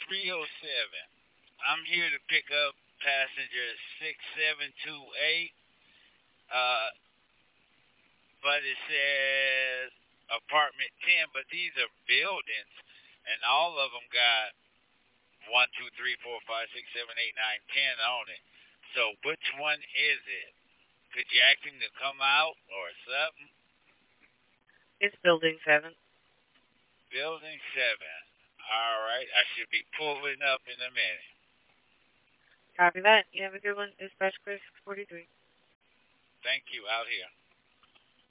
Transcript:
307. I'm here to pick up passenger 6728. Uh, but it says apartment 10, but these are buildings, and all of them got 1, 2, 3, 4, 5, 6, 7, 8, 9, 10 on it. So which one is it? Could you ask him to come out or something? It's building 7. Building 7. All right, I should be pulling up in a minute. Copy that. You have a good one. Dispatch Chris 43. Thank you. Out here.